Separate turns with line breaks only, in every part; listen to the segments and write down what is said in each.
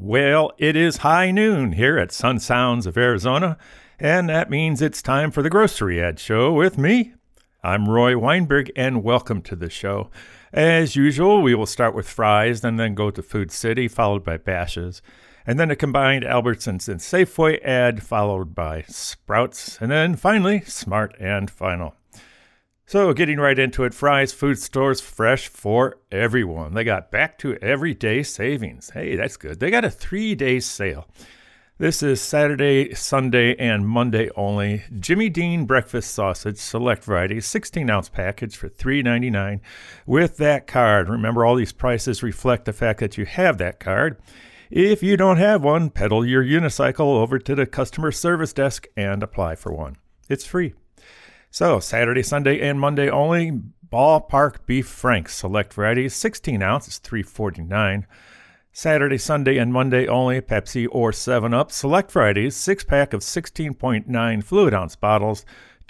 Well, it is high noon here at Sun Sounds of Arizona, and that means it's time for the Grocery Ad Show with me. I'm Roy Weinberg, and welcome to the show. As usual, we will start with fries and then go to Food City, followed by Bashas', and then a combined Albertsons and Safeway ad, followed by Sprouts, and then finally, Smart and Final. So getting right into it, Fry's Food Stores, fresh for everyone. They got back to everyday savings. Hey, that's good. They got a 3-day sale. This is Saturday, Sunday, and Monday only. Jimmy Dean breakfast sausage, select variety, 16-ounce package for $3.99 with that card. Remember, all these prices reflect the fact that you have that card. If you don't have one, pedal your unicycle over to the customer service desk and apply for one. It's free. So, Saturday, Sunday, and Monday only, Ballpark Beef Franks, select varieties, 16 ounces, $3.49. Saturday, Sunday, and Monday only, Pepsi or 7-Up, select varieties, 6-pack of 16.9 fluid ounce bottles,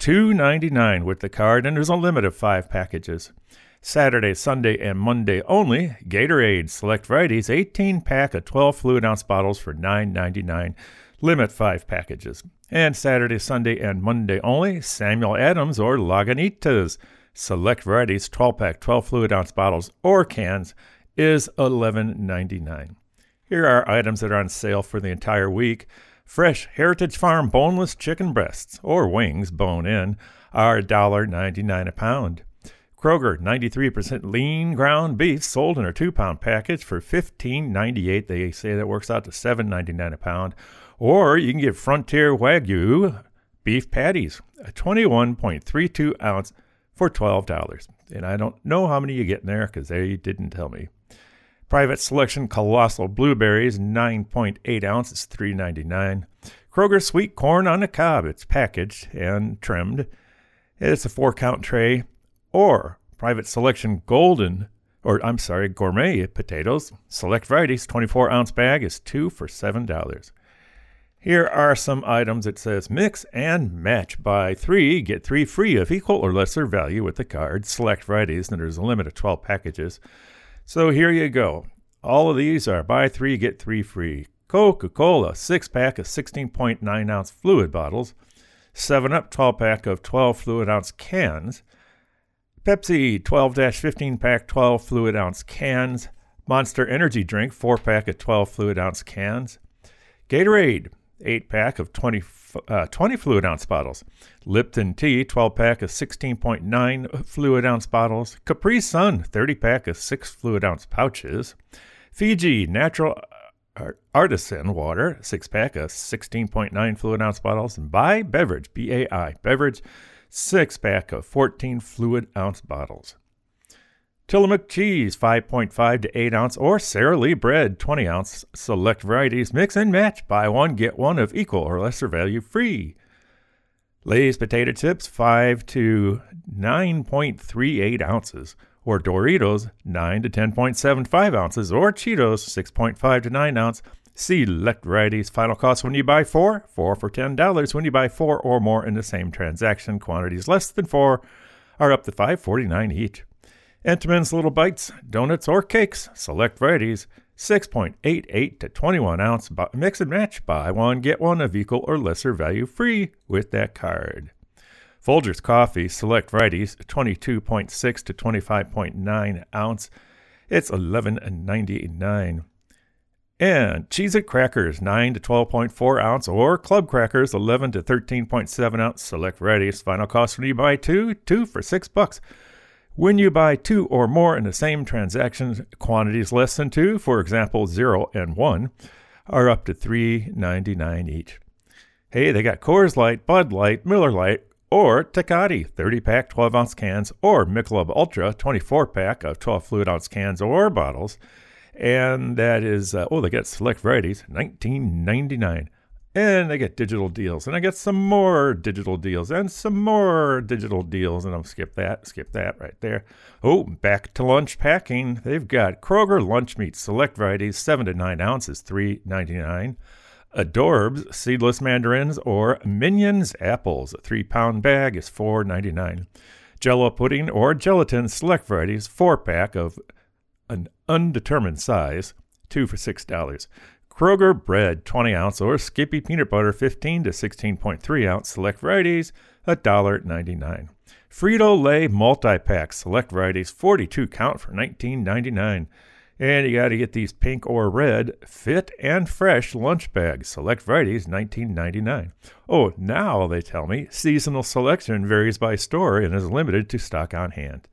$2.99 with the card, and there's a limit of 5 packages. Saturday, Sunday, and Monday only, Gatorade, select varieties, 18-pack of 12 fluid ounce bottles for $9.99, limit 5 packages. And Saturday, Sunday, and Monday only, Samuel Adams or Lagunitas, select varieties, 12-pack, 12 fluid ounce bottles or cans, is $11.99. Here are items that are on sale for the entire week. Fresh Heritage Farm boneless chicken breasts or wings, bone-in, are $1.99 a pound. Kroger 93% lean ground beef sold in a 2-pound package for $15.98. They say that works out to $7.99 a pound. Or you can get Frontier Wagyu beef patties, a 21.32 ounce for $12. And I don't know how many you get in there because they didn't tell me. Private Selection Colossal Blueberries, 9.8 ounces, $3.99. Kroger Sweet Corn on the Cob, it's packaged and trimmed. It's a 4-count tray. Or Private Selection Gourmet potatoes, select varieties, 24-ounce bag is $2 for $7. Here are some items. It says mix and match. Buy 3, get 3 free of equal or lesser value with the card. Select varieties, and there's a limit of 12 packages. So here you go. All of these are buy 3, get 3 free. Coca-Cola, 6-pack of 16.9-ounce fluid bottles. 7-Up, 12-pack of 12 fluid ounce cans. Pepsi, 12-15-pack, 12 fluid ounce cans. Monster Energy Drink, 4-pack of 12 fluid ounce cans. Gatorade, 8-pack of 20 fluid ounce bottles. Lipton Tea, 12-pack of 16.9 fluid ounce bottles. Capri Sun, 30-pack of 6 fluid ounce pouches. Fiji Natural Artisan Water, 6-pack of 16.9 fluid ounce bottles. And Bai Beverage, B-A-I, Beverage, 6-pack of 14 fluid ounce bottles. Tillamook cheese, 5.5 to 8 ounce, or Sara Lee bread, 20 ounce, select varieties, mix and match, buy 1, get 1 of equal or lesser value free. Lay's potato chips, 5 to 9.38 ounces, or Doritos, 9 to 10.75 ounces, or Cheetos, 6.5 to 9 ounce, select varieties, final cost when you buy 4 for $10 when you buy 4 or more in the same transaction. Quantities less than 4 are up to $5.49 each. Entenmann's Little Bites, donuts or cakes, select varieties, 6.88 to 21 ounce, mix and match, buy 1, get 1 of equal or lesser value free with that card. Folgers Coffee, select varieties, 22.6 to 25.9 ounce, it's $11.99. And Cheez-It Crackers, 9 to 12.4 ounce, or Club Crackers, 11 to 13.7 ounce, select varieties, final cost when you buy 2 for $6. When you buy 2 or more in the same transaction, quantities less than 2, for example 0 and 1, are up to $3.99 each. Hey, they got Coors Light, Bud Light, Miller Lite, or Tecate, 30-pack 12-ounce cans, or Michelob Ultra, 24-pack of 12 fluid ounce cans or bottles. And that is, they got select varieties, $19.99. And they get digital deals. And I get some more digital deals and some more digital deals. And I'll skip that right there. Oh, back to lunch packing. They've got Kroger lunch meat, select varieties, 7 to 9 ounces, $3.99. Adorbs seedless mandarins or Minions apples, a 3-pound bag is $4.99. Jell-O pudding or gelatin, select varieties, 4-pack of an undetermined size, $2 for $6. Kroger bread, 20 ounce, or Skippy peanut butter, 15 to 16.3 ounce, select varieties, $1.99. Frito-Lay multi-pack, select varieties, 42 count for $19.99. And you got to get these pink or red fit and fresh lunch bags, select varieties, $19.99. Oh, now they tell me seasonal selection varies by store and is limited to stock on hand.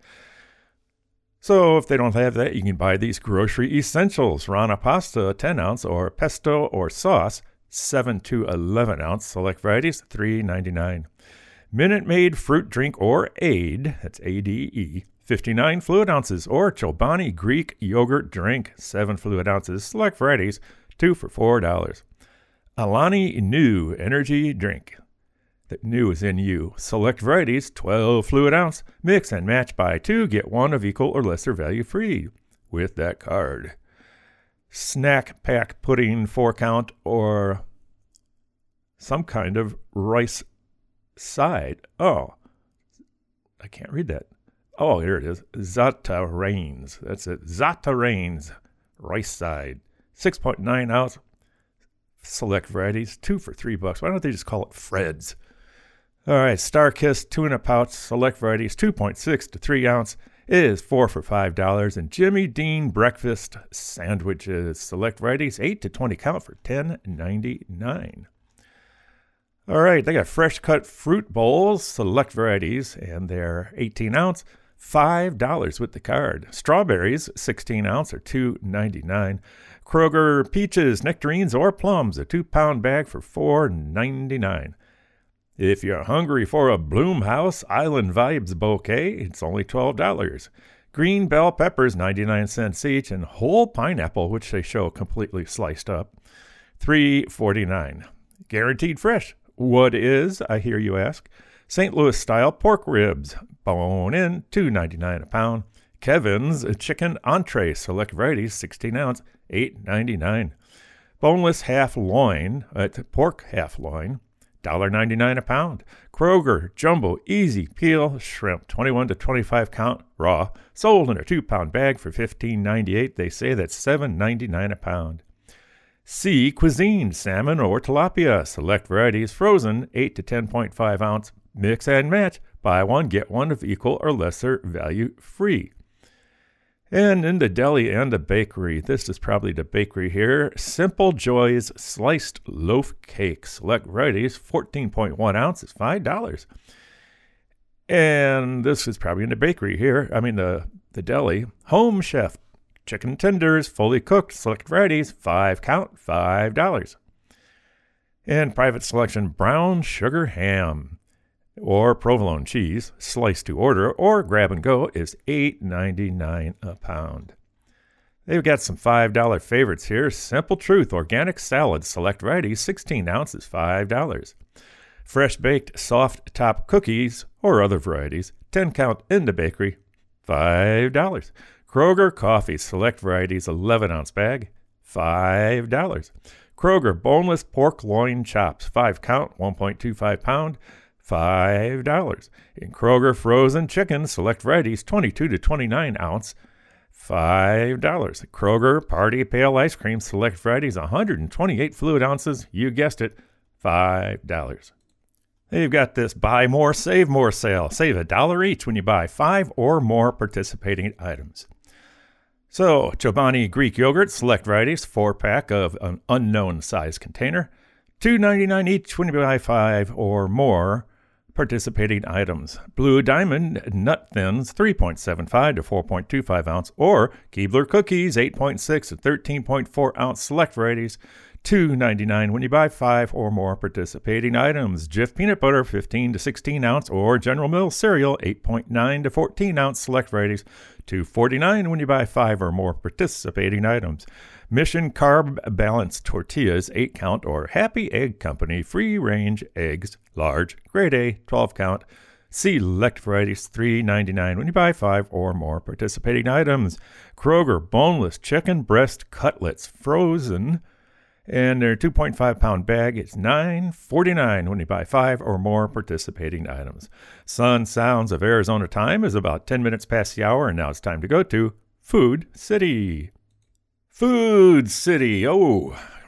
So if they don't have that, you can buy these grocery essentials. Rana pasta, 10 ounce, or pesto or sauce, 7 to 11 ounce, select varieties, $3.99. Minute Maid fruit drink or AID, that's ADE, 59 fluid ounces, or Chobani Greek yogurt drink, 7 fluid ounces, select varieties, 2 for $4. Alani Nu energy drink. That new is in you. Select varieties, 12 fluid ounce. Mix and match, buy 2, get 1 of equal or lesser value free with that card. Snack pack pudding, 4 count, or some kind of rice side. Oh, I can't read that. Oh, here it is. Zata Rains. That's it. Zata Rains rice side. 6.9 ounce. Select varieties, 2 for $3. Why don't they just call it Fred's? All right, Starkist tuna pouch, select varieties, 2.6 to 3 ounce, is 4 for $5. And Jimmy Dean breakfast sandwiches, select varieties, 8 to 20 count for $10.99. All right, they got fresh cut fruit bowls, select varieties, and they're 18 ounce, $5 with the card. Strawberries, 16 ounce, or $2.99. Kroger peaches, nectarines, or plums, a 2-pound bag for $4.99. If you're hungry for a Bloomhouse Island Vibes bouquet, it's only $12. Green bell peppers, 99 cents each, and whole pineapple, which they show completely sliced up, $3.49. Guaranteed fresh. What is, I hear you ask? St. Louis-style pork ribs, bone-in, $2.99 a pound. Kevin's chicken entree, select varieties, 16 ounce, $8.99. Boneless half loin, pork half loin, $1.99 a pound. Kroger Jumbo Easy Peel Shrimp, 21 to 25 count, raw, sold in a 2-pound bag for $15.98. They say that's $7.99 a pound. Sea Cuisine Salmon or Tilapia, select varieties, frozen, 8 to 10.5 ounce, mix and match, buy 1, get 1 of equal or lesser value free. And in the deli and the bakery, this is probably the bakery here, Simple Joys Sliced Loaf Cake, select varieties, 14.1 ounces, $5. And this is probably in the bakery here, the deli, Home Chef Chicken Tenders, fully cooked, select varieties, 5 count, $5. And Private Selection Brown Sugar Ham or provolone cheese, sliced to order, or grab and go, is $8.99 a pound. They've got some $5 favorites here. Simple Truth Organic Salad, select varieties, 16 ounces, $5. Fresh Baked Soft Top Cookies, or other varieties, 10 count in the bakery, $5. Kroger Coffee, select varieties, 11 ounce bag, $5. Kroger Boneless Pork Loin Chops, 5 count, 1.25 pound, $5. In Kroger Frozen Chicken, select varieties, 22 to 29 ounce, $5. Kroger Party Pale Ice Cream, select varieties, 128 fluid ounces, you guessed it, $5. They've got this buy more, save more sale. Save $1 each when you buy 5 or more participating items. So, Chobani Greek yogurt, select varieties, 4-pack of an unknown size container, $2.99 each when you buy 5 or more participating items. Blue Diamond Nut Thins, 3.75 to 4.25 ounce, or Keebler Cookies, 8.6 to 13.4 ounce, select varieties, $2.99 when you buy 5 or more participating items. Jif Peanut Butter, 15 to 16 ounce, or General Mills Cereal, 8.9 to 14 ounce, select varieties, $2.49 when you buy 5 or more participating items. Mission Carb Balanced Tortillas, 8 count, or Happy Egg Company Free Range Eggs, large, grade A, 12 count, select varieties, $3.99 when you buy 5 or more participating items. Kroger Boneless Chicken Breast Cutlets, frozen, and their 2.5 pound bag is $9.49 when you buy 5 or more participating items. Sun Sounds of Arizona time is about 10 minutes past the hour, and now it's time to go to Food City. Food City. Oh,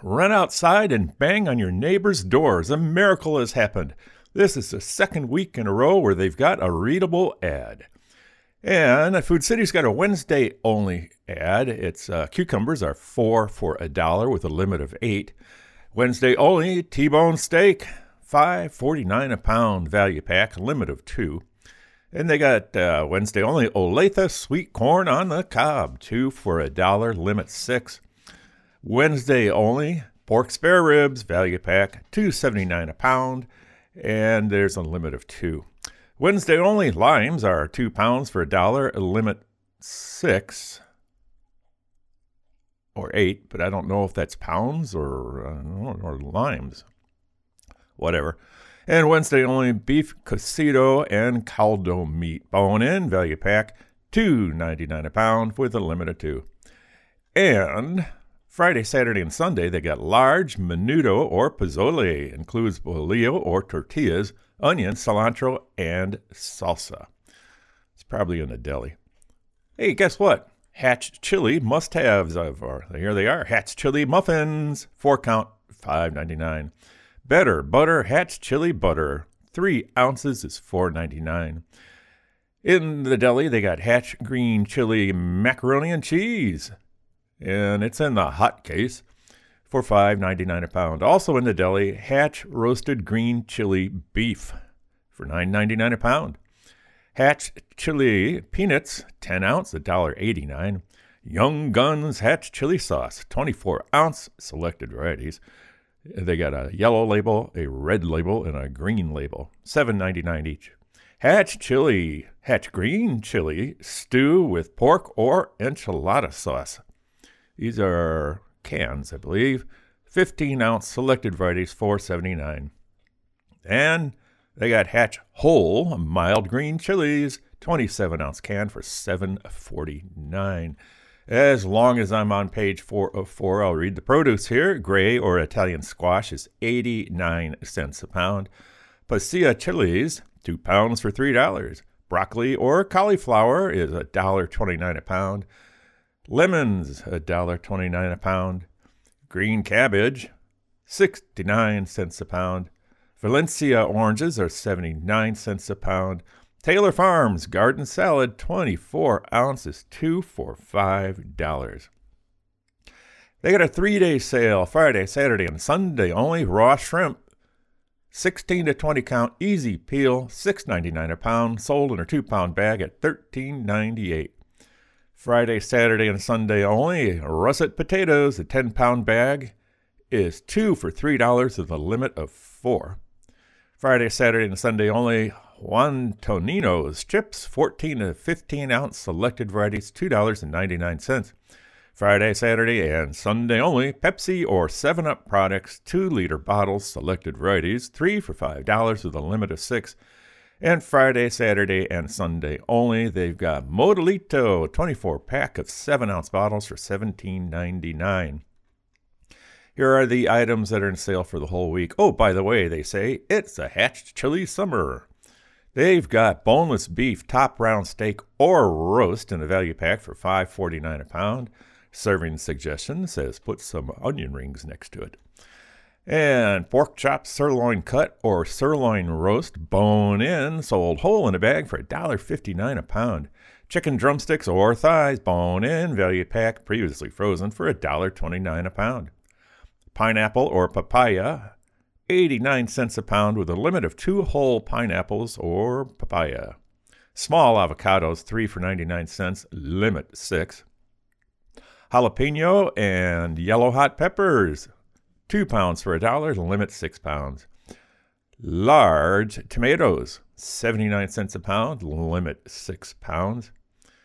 run outside and bang on your neighbor's doors. A miracle has happened. This is the second week in a row where they've got a readable ad. And Food City's got a Wednesday-only ad. It's cucumbers are 4 for $1 with a limit of 8. Wednesday-only T-bone steak, $5.49 a pound value pack, limit of 2. And they got Wednesday-only Olathe sweet corn on the cob, 2 for $1, limit 6. Wednesday-only pork spare ribs value pack, $2.79 a pound. And there's a limit of 2. Wednesday only limes are 2 pounds for $1, a limit 6 or 8, but I don't know if that's pounds or limes. Whatever. And Wednesday only beef cocido and caldo meat bone in value pack, $2.99 a pound with a limit of 2. And Friday, Saturday, and Sunday, they got large menudo or pozole. Includes bolillo or tortillas, onion, cilantro, and salsa. It's probably in a deli. Hey, guess what? Hatch Chili must-haves. Here they are. Hatch Chili muffins, 4-count, $5.99. Better butter, Hatch Chili butter, 3 ounces is $4.99. In the deli, they got Hatch green chili macaroni and cheese. And it's in the hot case for $5.99 a pound. Also in the deli, Hatch roasted green chili beef for $9.99 a pound. Hatch chili peanuts, 10 ounce, $1.89. Young Guns Hatch chili sauce, 24 ounce, selected varieties. They got a yellow label, a red label, and a green label, $7.99 each. Hatch chili, Hatch green chili stew with pork or enchilada sauce. These are cans, I believe. 15-ounce selected varieties, $4.79. And they got Hatch whole mild green chilies, 27-ounce can for $7.49. As long as I'm on page 404, I'll read the produce here. Gray or Italian squash is 89 cents a pound. Pasilla chilies, 2 pounds for $3. Broccoli or cauliflower is $1.29 a pound. Lemons, $1.29 a pound. Green cabbage, 69 cents a pound. Valencia oranges are 79 cents a pound. Taylor Farms garden salad, 24 ounces, 2 for $5. They got a 3-day sale, Friday, Saturday, and Sunday only. Raw shrimp, 16 to 20 count, easy peel, $6.99 a pound, sold in a 2-pound bag at $13.98. Friday, Saturday, and Sunday only. Russet potatoes, a 10-pound bag, is 2 for $3 with a limit of 4. Friday, Saturday, and Sunday only. Juan Tonino's chips, 14 to 15-ounce selected varieties, $2.99. Friday, Saturday, and Sunday only. Pepsi or 7-Up products, 2-liter bottles, selected varieties, 3 for $5 with a limit of 6. And Friday, Saturday, and Sunday only, they've got Modelito, 24-pack of 7-ounce bottles for $17.99. Here are the items that are in sale for the whole week. Oh, by the way, they say it's a Hatch Chili summer. They've got boneless beef, top round steak, or roast in a value pack for $5.49 a pound. Serving suggestion says put some onion rings next to it. And pork chop sirloin cut or sirloin roast bone in, sold whole in a bag for $1.59 a pound. Chicken drumsticks or thighs bone in, value pack previously frozen for $1.29 a pound. Pineapple or papaya, 89 cents a pound with a limit of 2 whole pineapples or papaya. Small avocados, 3 for 99 cents, limit 6. Jalapeno and yellow hot peppers, 2 pounds for $1, limit 6 pounds. Large tomatoes, 79 cents a pound, limit 6 pounds.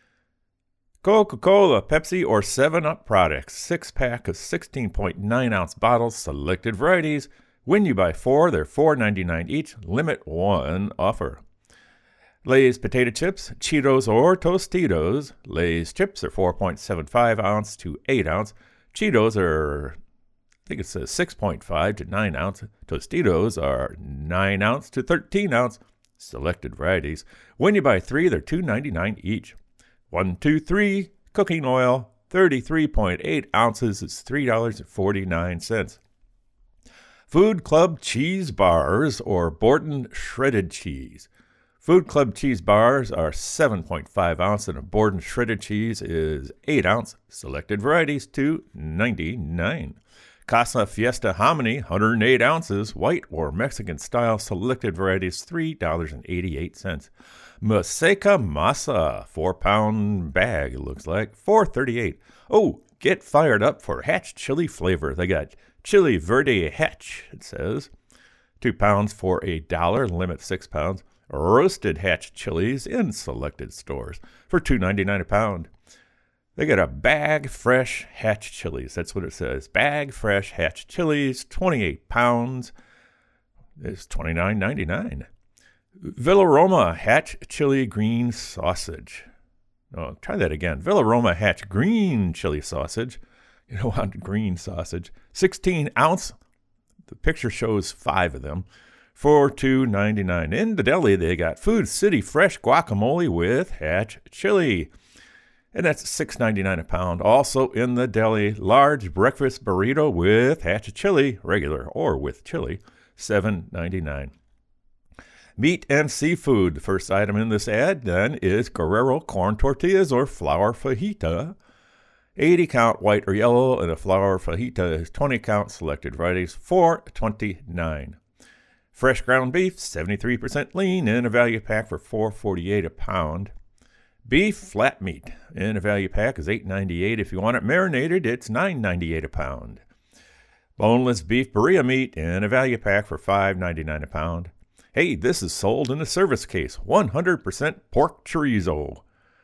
Coca-Cola, Pepsi, or 7-Up products, 6-pack of 16.9-ounce bottles, selected varieties. When you buy 4, they're $4.99 each, limit 1 offer. Lay's potato chips, Cheetos, or Tostitos. Lay's chips are 4.75 ounce to 8 ounce. Cheetos are, I think it says 6.5 to 9 ounce. Tostitos are 9 ounce to 13 ounce. Selected varieties. When you buy 3, they're $2.99 each. 1, 2, 3, cooking oil, 33.8 ounces is $3.49. Food Club cheese bars or Borden shredded cheese. Food Club cheese bars are 7.5 ounce and a Borden shredded cheese is 8 ounce. Selected varieties $2.99. Casa Fiesta hominy 108 ounces, white or Mexican style. Selected varieties $3.88. Maseca masa 4-pound bag, it looks like, $4.38. Oh, get fired up for Hatch chili flavor. They got Chili Verde Hatch, it says. 2 pounds for $1, limit 6 pounds. Roasted Hatch chilies in selected stores for $2.99 a pound. They got a bag fresh Hatch chilies. That's what it says. Bag fresh Hatch chilies, 28 pounds. It's $29.99. Villaroma Hatch chili green sausage. Oh, try that again. Villaroma Hatch green chili sausage. You don't want green sausage. 16 ounce. The picture shows 5 of them for $2.99. In the deli, they got Food City fresh guacamole with Hatch chili. And that's $6.99 a pound. Also in the deli, large breakfast burrito with Hatch chili, regular or with chili, $7.99. Meat and seafood. The first item in this ad then is Guerrero corn tortillas or flour fajita. 80 count white or yellow, and a flour fajita is 20 count. Selected varieties $4.29. Fresh ground beef, 73% lean, in a value pack for $4.48 a pound. Beef flat meat in a value pack is $8.98. If you want it marinated, it's $9.98 a pound. Boneless beef birria meat in a value pack for $5.99 a pound. Hey, this is sold in a service case. 100% pork chorizo,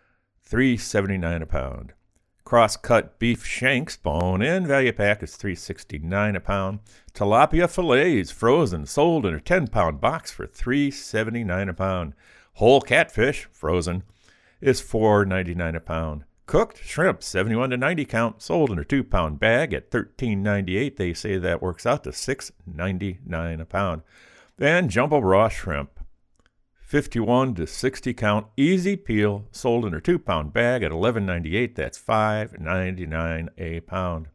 $3.79 a pound. Cross-cut beef shanks, bone-in, value pack is $3.69 a pound. Tilapia fillets, frozen, sold in a 10-pound box for $3.79 a pound. Whole catfish, frozen, is $4.99 a pound. Cooked shrimp, 71 to 90 count, sold in a 2-pound bag at $13.98. They say that works out to $6.99 a pound. And jumbo raw shrimp, 51 to 60 count, easy peel, sold in a 2-pound bag at $11.98. That's $5.99 a pound.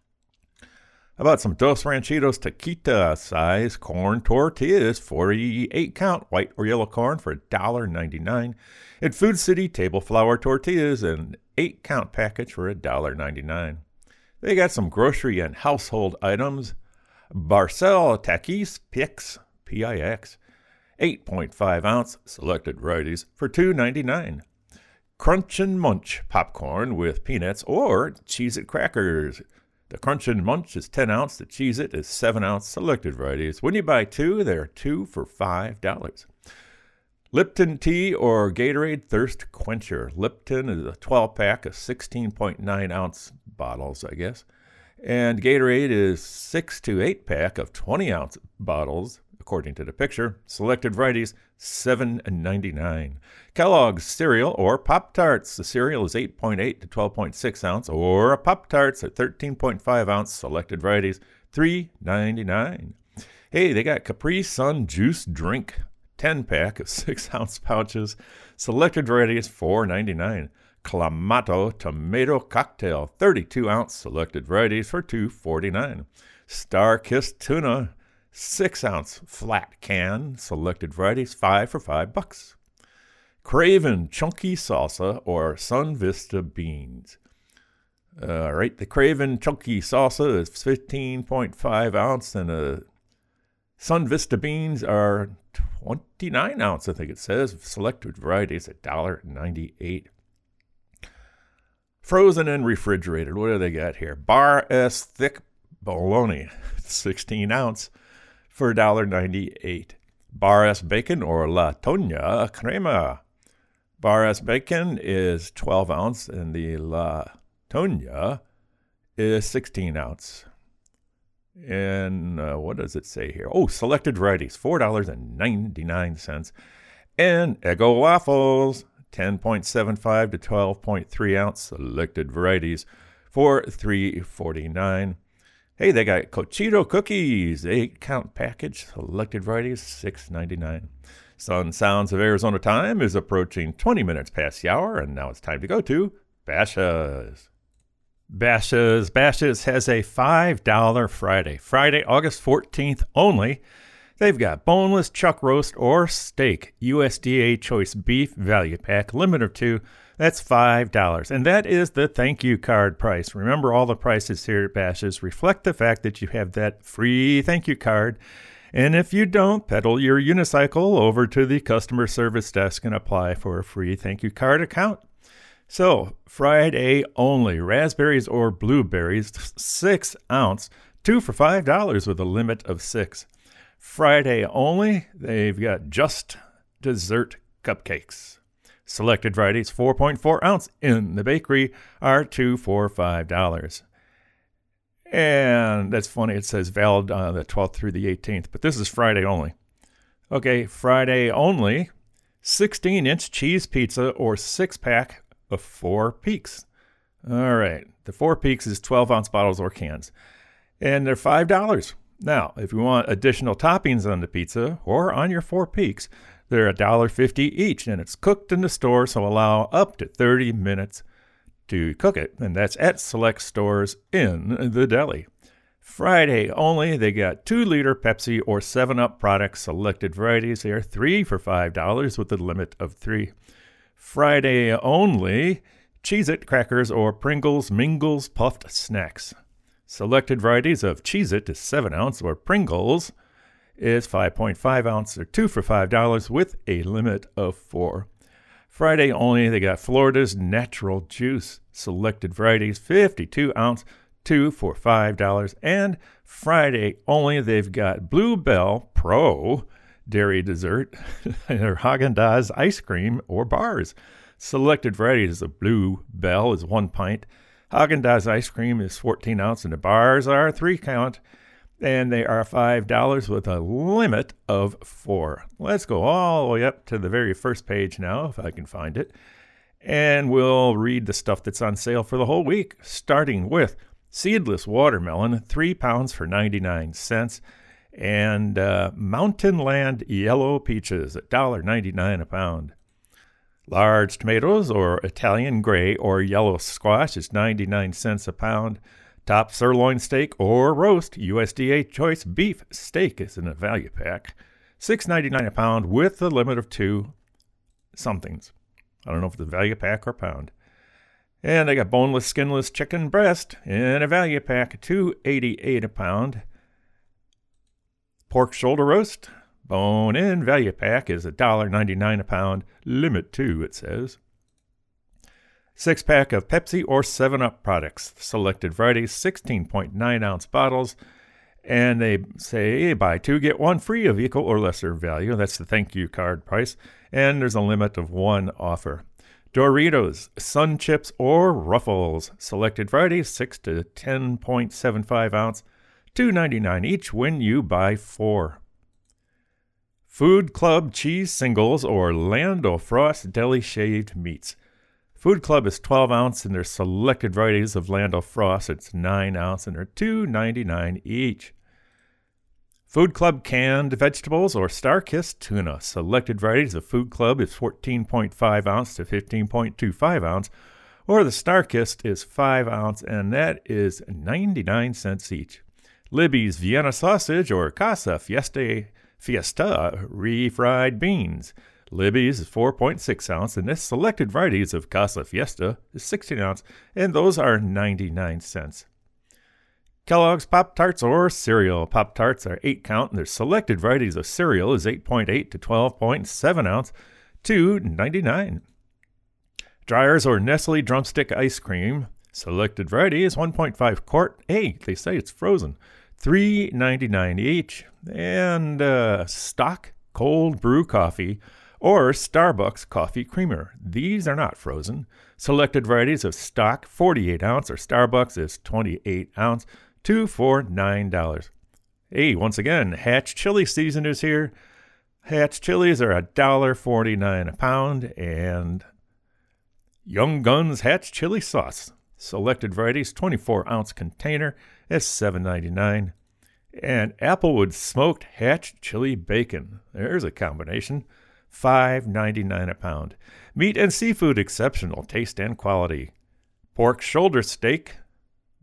How about some Dos Ranchitos taquita size corn tortillas, 48 count, white or yellow corn for $1.99. At Food City, table flour tortillas, an 8 count package for $1.99. They got some grocery and household items. Barcel Takis Pix, P-I-X, 8.5 ounce, selected varieties for $2.99. Crunch and Munch popcorn with peanuts or Cheez-It crackers. The Crunch and Munch is 10 ounce, the Cheez-It is 7 ounce, selected varieties. When you buy 2, they're 2 for $5. Lipton tea or Gatorade Thirst Quencher. Lipton is a 12-pack of 16.9 ounce bottles, I guess. And Gatorade is 6 to 8-pack of 20 ounce bottles. According to the picture, selected varieties, $7.99. Kellogg's cereal or Pop-Tarts. The cereal is 8.8 to 12.6 ounce, or Pop-Tarts at 13.5 ounce. Selected varieties, $3.99. Hey, they got Capri Sun juice drink, 10-pack of 6 ounce pouches. Selected varieties, $4.99. Clamato tomato cocktail, 32 ounce. Selected varieties for $2.49. Star-Kissed tuna, 6 ounce flat can, selected varieties, $5 for $5. Craven chunky salsa or Sun Vista beans. All right, the Craven chunky salsa is 15.5 ounce, and the Sun Vista beans are 29 ounce, I think it says. Selected varieties, $1.98. Frozen and refrigerated, what do they got here? Bar S thick bologna, 16 ounce. For $1.98. Bar S bacon or La Toña crema. Bar S bacon is 12 ounce and the La Toña is 16 ounce. And what does it say here? Oh, selected varieties, $4.99. And Eggo waffles, 10.75 to 12.3 ounce, selected varieties for $3.49. Hey, they got Cochito cookies, 8-count package, selected varieties, $6.99. Sun Sounds of Arizona time is approaching 20 minutes past the hour, and now it's time to go to Basha's. Bashas'. Bashas' has a $5 Friday, August 14th only. They've got boneless chuck roast or steak, USDA choice beef value pack, limit of 2. That's $5. And that is the thank you card price. Remember, all the prices here at Bashas' reflect the fact that you have that free thank you card. And if you don't, pedal your unicycle over to the customer service desk and apply for a free thank you card account. So, Friday only, raspberries or blueberries, 6 ounce, 2 for $5 with a limit of 6. Friday only, they've got just dessert cupcakes. Selected varieties, 4.4 ounce in the bakery, are 2 for $5. And that's funny, it says valid the 12th through the 18th, but this is Friday only. Okay, Friday only, 16-inch cheese pizza or 6-pack of 4 Peaks. All right, the 4 Peaks is 12-ounce bottles or cans, and they're $5. Now, if you want additional toppings on the pizza or on your 4 Peaks, they're $1.50 each, and it's cooked in the store, so allow up to 30 minutes to cook it, and that's at select stores in the deli. Friday only, they got 2-liter Pepsi or 7-Up products, selected varieties. They are 3 for $5 with a limit of 3. Friday only, Cheez-It crackers or Pringles Mingles puffed snacks. Selected varieties of Cheez-It is 7 ounce or Pringles is 5.5 ounce or 2 for $5 with a limit of 4. Friday only, they got Florida's Natural Juice. Selected varieties, 52 ounce, 2 for $5. And Friday only, they've got Blue Bell Pro dairy dessert or Haagen-Dazs ice cream or bars. Selected varieties of Blue Bell is 1 pint. Haagen-Dazs ice cream is 14 ounce, and the bars are 3 count, and they are $5 with a limit of 4. Let's go all the way up to the very first page now, if I can find it, and we'll read the stuff that's on sale for the whole week, starting with seedless watermelon, 3 pounds for 99 cents, and Mountain Land yellow peaches, $1.99 a pound. Large tomatoes or Italian gray or yellow squash is 99 cents a pound. Top sirloin steak or roast USDA choice beef steak is in a value pack, $6.99 a pound with a limit of 2 somethings. I don't know if it's a value pack or pound. And I got boneless, skinless chicken breast in a value pack, $2.88 a pound. Pork shoulder roast, bone-in value pack is $1.99 a pound, limit 2, it says. 6-pack of Pepsi or 7-Up products, selected varieties, 16.9 ounce bottles, and they say buy 2, get 1 free of equal or lesser value. That's the thank you card price, and there's a limit of 1 offer. Doritos, Sun Chips or Ruffles, selected varieties, 6 to 10.75 ounce, $2.99 each when you buy 4. Food Club cheese singles or Land O'Frost deli shaved meats. Food Club is 12 ounce and there's selected varieties of Land O'Frost. It's 9 ounce and they're $2.99 each. Food Club canned vegetables or Star-Kissed tuna. Selected varieties of Food Club is 14.5 ounce to 15.25 ounce, or the Star-Kissed is 5 ounce and that is 99 cents each. Libby's Vienna sausage or Casa Fiesta refried beans. Libby's is 4.6 ounce, and this selected varieties of Casa Fiesta is 16 ounce, and those are 99 cents. Kellogg's Pop-Tarts or cereal. Pop-Tarts are 8 count, and their selected varieties of cereal is 8.8 to 12.7 ounce, $2.99. Dreyer's or Nestle Drumstick ice cream. Selected variety is 1.5 quart. Hey, they say it's frozen. $3.99 each. And Stock cold brew coffee or Starbucks coffee creamer. These are not frozen. Selected varieties of Stock 48 ounce or Starbucks is 28 ounce, $2 for $9. Hey, once again, Hatch chili season is here. Hatch chilies are $1.49 a pound, and Young Guns Hatch chili sauce. Selected varieties, 24-ounce container is $7.99. And Applewood smoked Hatch chili bacon. There's a combination. $5.99 a pound. Meat and seafood exceptional taste and quality. Pork shoulder steak,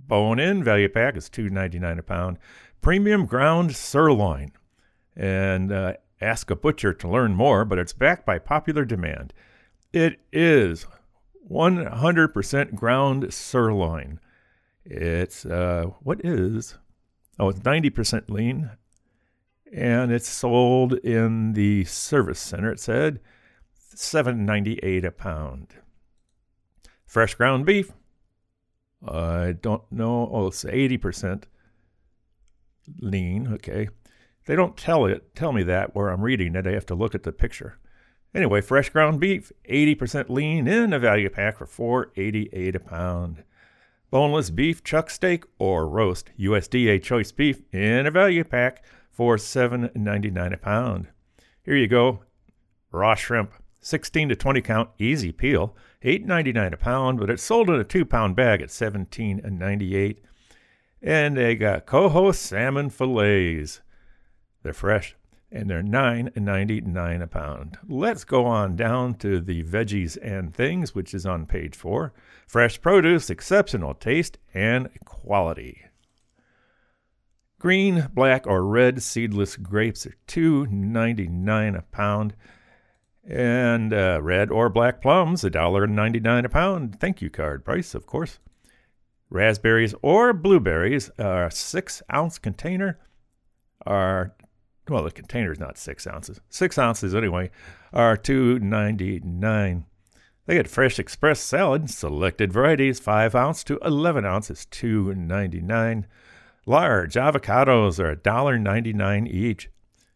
Bone-in value pack is $2.99 a pound. Premium ground sirloin. And ask a butcher to learn more, but it's backed by popular demand. It is 100% ground sirloin. It's, it's 90% lean. And it's sold in the service center. It said $7.98 a pound. Fresh ground beef. I don't know. Oh, it's 80% lean. Okay. They don't tell me that where I'm reading it. I have to look at the picture. Anyway, fresh ground beef, 80% lean in a value pack for $4.88 a pound. Boneless beef chuck steak or roast, USDA choice beef in a value pack for $7.99 a pound. Here you go. Raw shrimp, 16 to 20 count, easy peel, $8.99 a pound, but it's sold in a 2-pound bag at $17.98. And they got coho salmon fillets. They're fresh, and they're $9.99 a pound. Let's go on down to the veggies and things, which is on page 4. Fresh produce, exceptional taste and quality. Green, black, or red seedless grapes are $2.99 a pound. And red or black plums, $1.99 a pound. Thank you card price, of course. Raspberries or blueberries, a 6-ounce container are, well, the container's not 6 ounces. 6 ounces anyway, are $2.99. They get fresh express salad, selected varieties, 5 ounce to 11 ounces, $2.99. Large avocados are $1.99 each.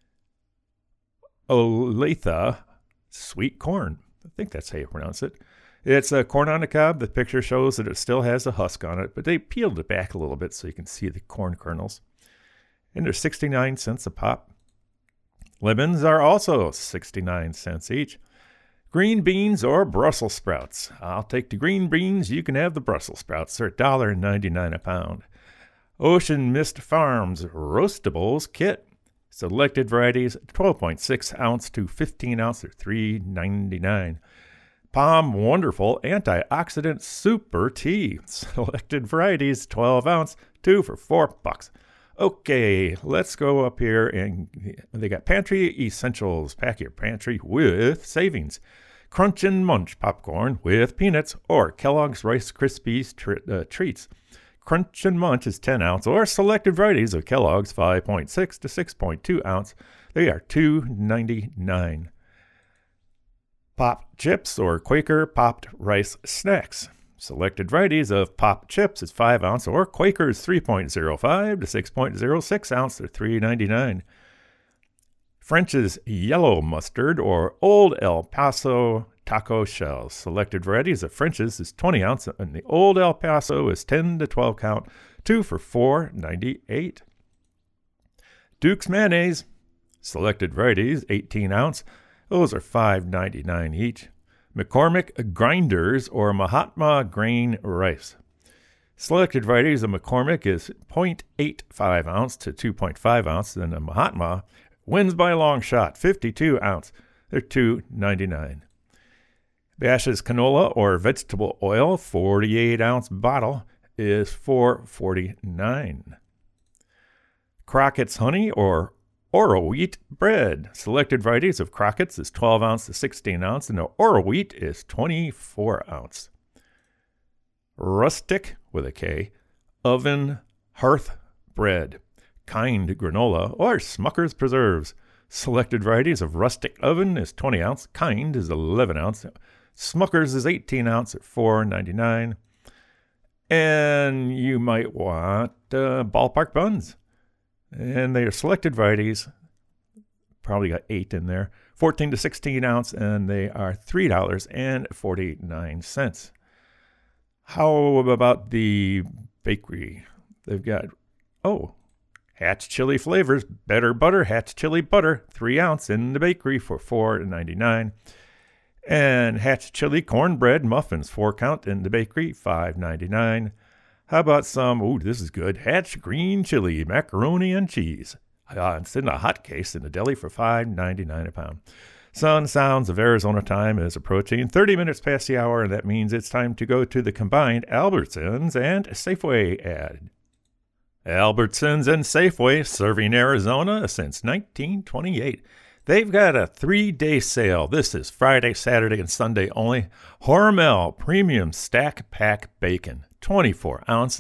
Olathe sweet corn. I think that's how you pronounce it. It's a corn on the cob. The picture shows that it still has a husk on it, but they peeled it back a little bit so you can see the corn kernels. And they're 69 cents a pop. Lemons are also 69 cents each. Green beans or Brussels sprouts. I'll take the green beans. You can have the Brussels sprouts. They're $1.99 a pound. Ocean Mist Farms Roastables Kit. Selected varieties, 12.6 ounce to 15 ounce, or $3.99. Palm Wonderful Antioxidant Super Tea. Selected varieties, 12 ounce, 2 for $4. Okay, let's go up here, and they got Pantry Essentials. Pack your pantry with savings. Crunch and Munch popcorn with peanuts or Kellogg's Rice Krispies treats. Crunch and Munch is 10 ounce or selected varieties of Kellogg's 5.6 to 6.2 ounce. They are $2.99. Pop Chips or Quaker Popped Rice Snacks. Selected varieties of Pop Chips is 5 ounce or Quaker's 3.05 to 6.06 ounce. They're $3.99. French's Yellow Mustard or Old El Paso Taco Shells. Selected varieties of French's is 20 ounce and the Old El Paso is 10 to 12 count, 2 for $4.98. Duke's Mayonnaise. Selected varieties, 18 ounce. Those are $5.99 each. McCormick Grinders or Mahatma Grain Rice. Selected varieties of McCormick is 0.85 ounce to 2.5 ounce, and a Mahatma wins by a long shot, 52 ounce. They're $2.99. Bash's Canola or Vegetable Oil, 48 ounce bottle, is $4.49. Crockett's Honey or Oro Wheat Bread. Selected varieties of Crockett's is 12 ounce to 16 ounce, and the Oro Wheat is 24 ounce. Rustic, with a K, Oven Hearth Bread. Kind Granola or Smucker's Preserves. Selected varieties of Rustic Oven is 20 ounce, Kind is 11 ounce, Smucker's is 18 ounce at $4.99. And you might want Ballpark Buns. And they are selected varieties. Probably got 8 in there. 14 to 16 ounce, and they are $3.49. How about the bakery? They've got, Hatch Chili Flavors, Better Butter, Hatch Chili Butter, 3 ounce in the bakery for $4.99. And Hatch Chili Cornbread Muffins, 4 count in the bakery, $5.99. How about some, this is good, Hatch Green Chili Macaroni and Cheese. It's in a hot case in the deli for $5.99 a pound. Sun Sounds of Arizona time is approaching 30 minutes past the hour, and that means it's time to go to the combined Albertsons and Safeway ad. Albertsons and Safeway, serving Arizona since 1928. They've got a 3-day sale. This is Friday, Saturday, and Sunday only. Hormel Premium Stack Pack Bacon, 24 ounces,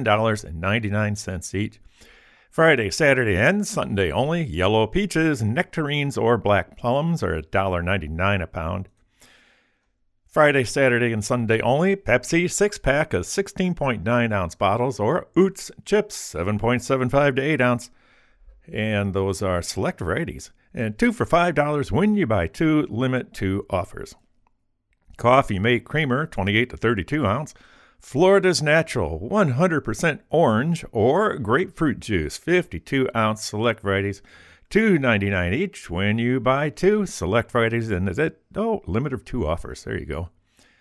$7.99 each. Friday, Saturday, and Sunday only. Yellow peaches, nectarines, or black plums are $1.99 a pound. Friday, Saturday, and Sunday only. Pepsi 6-pack of 16.9-ounce bottles, or Oots chips 7.75 to 8 ounce. And those are select varieties. And 2 for $5 when you buy 2, limit 2 offers. Coffee Mate Creamer 28 to 32 ounce. Florida's Natural 100% orange or grapefruit juice 52-ounce select varieties, $2.99 each when you buy 2 select varieties, and limit of 2 offers. There you go.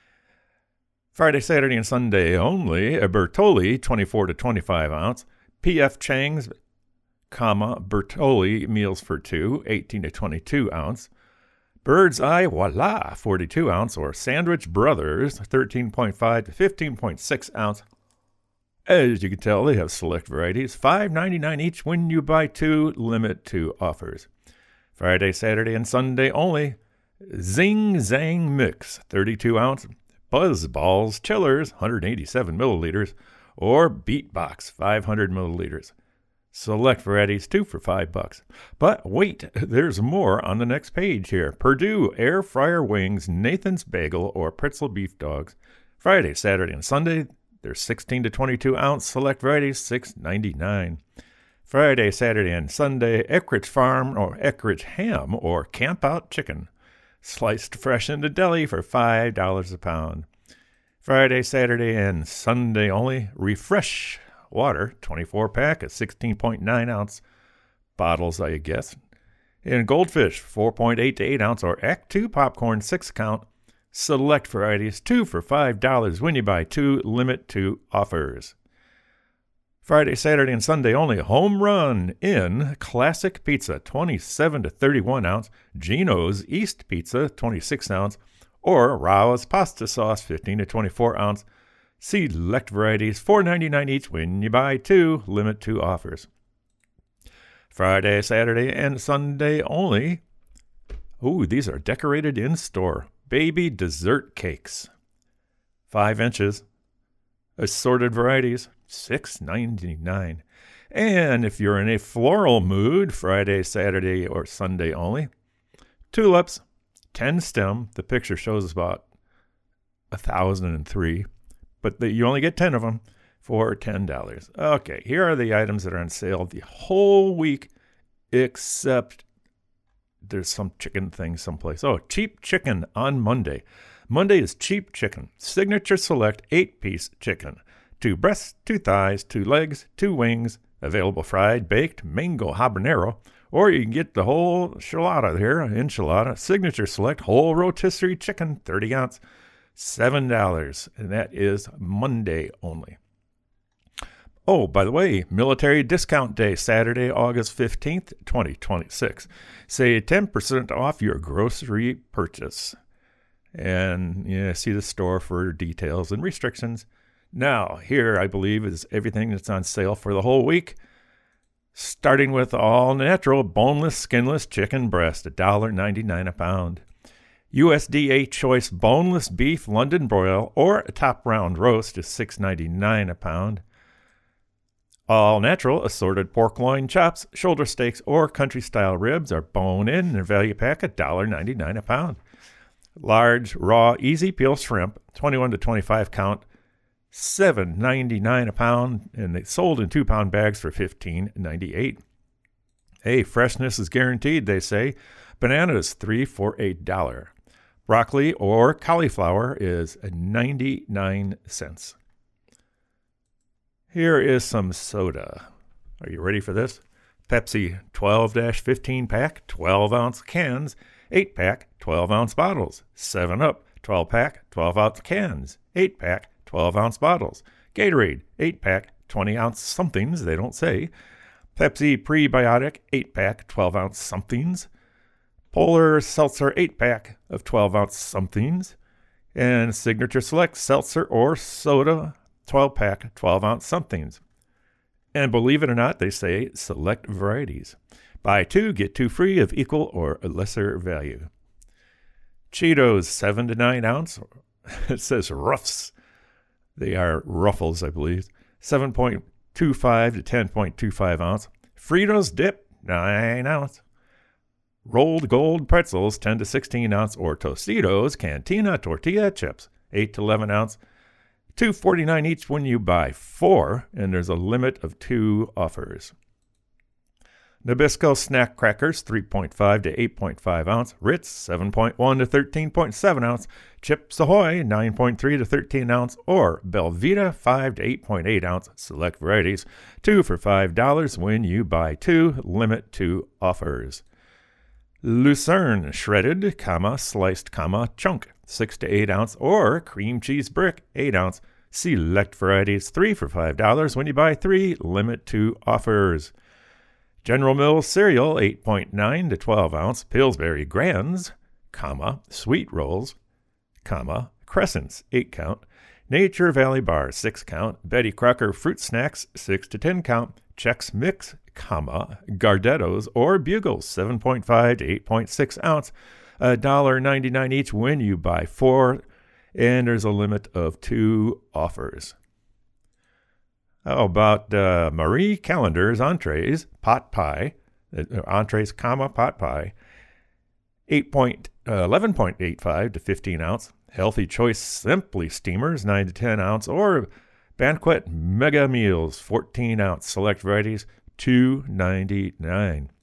Friday, Saturday, and Sunday only. A Bertolli 24 to 25 ounce. P.F. Chang's, Bertolli meals for 2, 18 to 22 ounce. Bird's Eye Voila 42 ounce, or Sandwich Brothers 13.5 to 15.6 ounce. As you can tell, they have select varieties, $5.99 each when you buy 2, limit 2 offers. Friday, Saturday, and Sunday only. Zing Zang Mix 32 ounce. Buzz Balls Chillers 187 milliliters, or Beatbox 500 milliliters. Select varieties, 2 for $5. But wait, there's more on the next page here. Purdue Air Fryer Wings, Nathan's Bagel, or Pretzel Beef Dogs. Friday, Saturday, and Sunday, there's 16 to 22 ounce select varieties, $6.99. Friday, Saturday, and Sunday, Eckrich Farm or Eckrich Ham or Camp Out Chicken, sliced fresh in the deli for $5 a pound. Friday, Saturday, and Sunday only, Refresh Water, 24-pack of 16.9 ounce bottles, I guess. And Goldfish, 4.8 to 8 ounce, or Act 2 popcorn, 6 count. Select varieties, 2 for $5 when you buy 2, limit 2 offers. Friday, Saturday, and Sunday only. Home Run Inn Classic Pizza, 27 to 31 ounce. Geno's East Pizza, 26 ounce. Or Rao's Pasta Sauce, 15 to 24 ounce. Select varieties, $4.99 each when you buy 2, limit 2 offers. Friday, Saturday, and Sunday only. Ooh, these are decorated in store. Baby dessert cakes, 5 inches. Assorted varieties, $6.99. And if you're in a floral mood, Friday, Saturday, or Sunday only. Tulips, 10 stem. The picture shows about 1,003. But you only get 10 of them for $10. Okay, here are the items that are on sale the whole week, except there's some chicken thing someplace. Oh, cheap chicken on Monday. Monday is cheap chicken. Signature Select 8-piece chicken. 2 breasts, 2 thighs, 2 legs, 2 wings. Available fried, baked, mango habanero. Or you can get the whole enchilada. Signature Select whole rotisserie chicken, 30 ounce. $7, and that is Monday only. Oh, by the way, Military Discount Day, Saturday, August 15th, 2026. Save 10% off your grocery purchase. And see the store for details and restrictions. Now, here, I believe, is everything that's on sale for the whole week. Starting with all natural, boneless, skinless chicken breast, $1.99 a pound. USDA Choice Boneless Beef London Broil or Top Round Roast is $6.99 a pound. All natural assorted pork loin chops, shoulder steaks, or country-style ribs are bone-in and value pack $1.99 a pound. Large, raw, easy peel shrimp, 21 to 25 count, $7.99 a pound, and they sold in 2-pound bags for $15.98. Hey, freshness is guaranteed, they say. Bananas, 3 for $1. Broccoli or cauliflower is 99 cents. Here is some soda. Are you ready for this? Pepsi 12-15 pack, 12-ounce cans, 8-pack, 12-ounce bottles. 7-Up, 12-pack, 12-ounce cans, 8-pack, 12-ounce bottles. Gatorade, 8-pack, 20-ounce somethings, they don't say. Pepsi Prebiotic, 8-pack, 12-ounce somethings. Polar Seltzer 8-pack of 12-ounce somethings, and Signature Select Seltzer or Soda 12-pack 12-ounce somethings. And believe it or not, they say select varieties. Buy 2, get 2 free of equal or lesser value. Cheetos 7 to 9 ounce. It says Ruffs. They are Ruffles, I believe. 7.25 to 10.25 ounce. Fritos Dip 9 ounce. Rolled Gold Pretzels 10 to 16 ounce, or Tostitos Cantina Tortilla Chips 8 to 11 ounce. $2.49 each when you buy 4, and there's a limit of 2 offers. Nabisco Snack Crackers 3.5 to 8.5 ounce. Ritz 7.1 to 13.7 ounce. Chips Ahoy 9.3 to 13 ounce, or Belvita 5 to 8.8 ounce. Select varieties 2 for $5 when you buy 2. Limit 2 offers. Lucerne shredded, sliced, chunk 6 to 8 ounce, or cream cheese brick 8 ounce. Select varieties 3 for $5 when you buy 3. Limit 2 offers. General Mills cereal 8.9 to 12 ounce. Pillsbury Grands, sweet rolls, crescents 8 count. Nature Valley Bar 6 count. Betty Crocker fruit snacks 6 to 10 count. Chex Mix, Gardettos or Bugles 7.5 to 8.6 ounce. $1.99 each when you buy 4, and there's a limit of 2 offers. How about Marie Callender's entrees, pot pie, entrees, pot pie, 11.85 to 15 ounce. Healthy Choice Simply Steamers 9 to 10 ounce, or Banquet Mega Meals 14 ounce. Select varieties $2.99.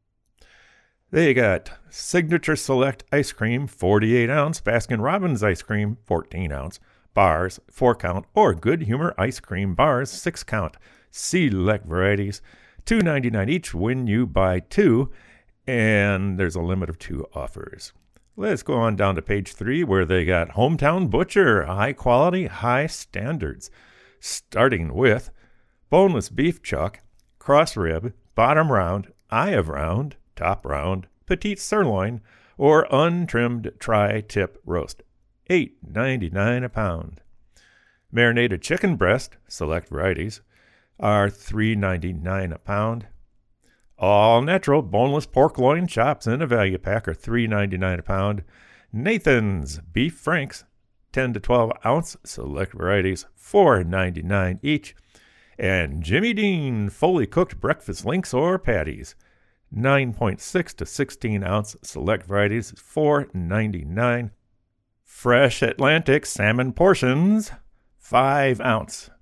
They got Signature Select Ice Cream 48 ounce. Baskin Robbins Ice Cream 14 ounce. Bars 4 count, or Good Humor Ice Cream Bars 6 count. Select varieties $2.99 each when you buy 2, and there's a limit of 2 offers. Let's go on down to page 3, where they got Hometown Butcher, high quality, high standards, starting with boneless beef chuck, cross rib, bottom round, eye of round, top round, petite sirloin, or untrimmed tri-tip roast, $8.99 a pound. Marinated chicken breast, select varieties, are $3.99 a pound. All natural boneless pork loin chops in a value pack are $3.99 a pound. Nathan's beef franks, 10 to 12 ounce, select varieties, $4.99 each. And Jimmy Dean fully cooked breakfast links or patties, 9.6 to 16 ounce, select varieties, $4.99. Fresh Atlantic salmon portions, 5 ounce,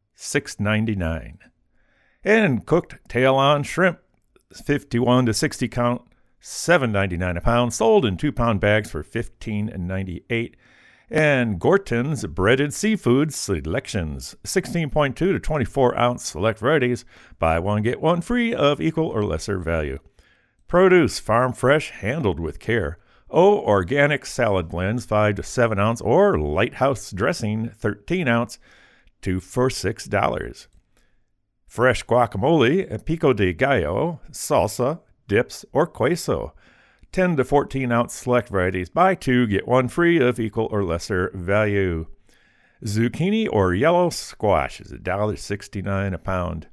$6.99. And cooked tail-on shrimp, 51 to 60 count, $7.99 a pound, sold in 2-pound bags for $15.98. And Gorton's breaded seafood selections, 16.2 to 24 ounce, select varieties, buy 1 get 1 free of equal or lesser value. Produce farm fresh, handled with care. Organic salad blends 5 to 7 ounce, or Lighthouse dressing 13 ounce, 2 for $6. Fresh guacamole, pico de gallo, salsa, dips, or queso, 10 to 14 ounce, select varieties, buy 2 get 1 free of equal or lesser value. Zucchini or yellow squash is $1.69 a pound.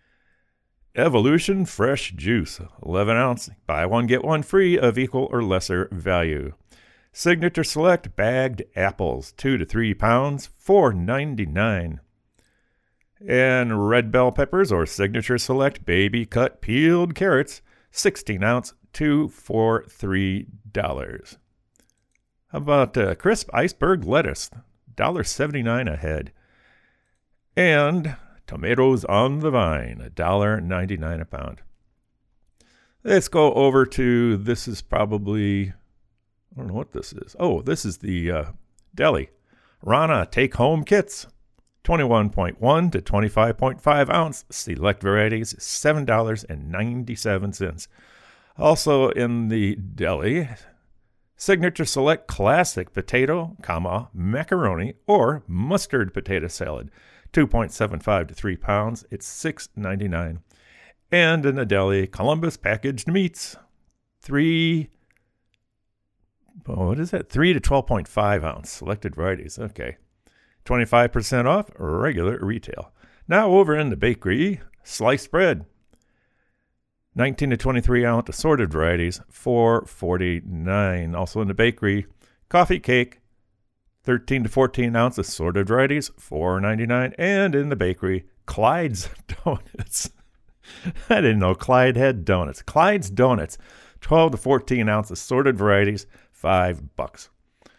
Evolution fresh juice, 11 ounce, buy 1 get 1 free of equal or lesser value. Signature Select bagged apples, 2 to 3 pounds, $4.99. And red bell peppers or Signature Select baby cut peeled carrots, 16 ounce, 2 for $3. How about crisp iceberg lettuce, $1.79 a head. And tomatoes on the vine, $1.99 a pound. Let's go over to, this is probably, I don't know what this is. Oh, this is the deli. Rana take-home kits, 21.1 to 25.5 ounce, select varieties, $7.97. Also in the deli, Signature Select classic potato, macaroni, or mustard potato salad, 2.75 to 3 pounds, it's $6.99. And in the deli, Columbus packaged meats, 3 what is that? 3 to 12.5 ounce selected varieties. Okay. 25% off regular retail. Now over in the bakery, sliced bread. 19 to 23 ounce assorted varieties, $4.49. Also in the bakery, coffee cake, 13 to 14 ounce assorted varieties, $4.99. And in the bakery, Clyde's Donuts. I didn't know Clyde had donuts. Clyde's Donuts, 12 to 14 ounce assorted varieties, $5.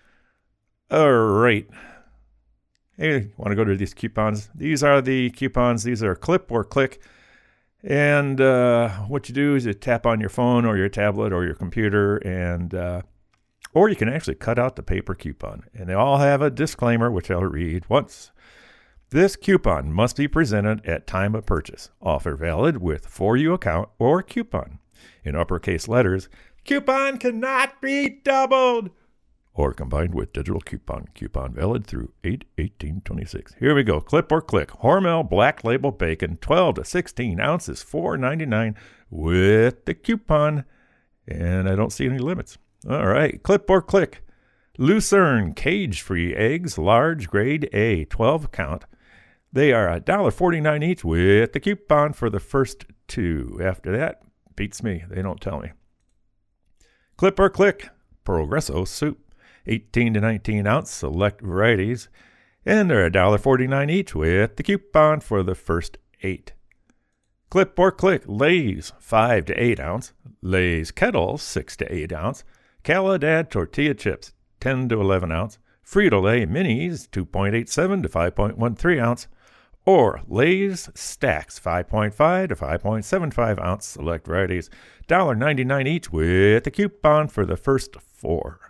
All right. Hey, want to go to these coupons? These are the coupons. These are clip or click. And what you do is you tap on your phone or your tablet or your computer, and or you can actually cut out the paper coupon. And they all have a disclaimer, which I'll read once. This coupon must be presented at time of purchase. Offer valid with For You account or coupon. In uppercase letters, coupon cannot be doubled or combined with digital coupon. Coupon valid through 8/18/26. Here we go. Clip or click. Hormel Black Label Bacon, 12 to 16 ounces, $4.99 with the coupon. And I don't see any limits. All right. Clip or click. Lucerne cage-free eggs, large grade A, 12 count. They are $1.49 each with the coupon for the first two. After that, beats me. They don't tell me. Clip or click. Progresso soup. 18 to 19 ounce select varieties, and they're $1.49 each with the coupon for the first 8. Clip or click. Lay's 5 to 8 ounce, Lay's Kettle 6 to 8 ounce, Calidad tortilla chips 10 to 11 ounce, Frito-Lay minis 2.87 to 5.13 ounce, or Lay's Stacks 5.5 to 5.75 ounce select varieties, $1.99 each with the coupon for the first 4.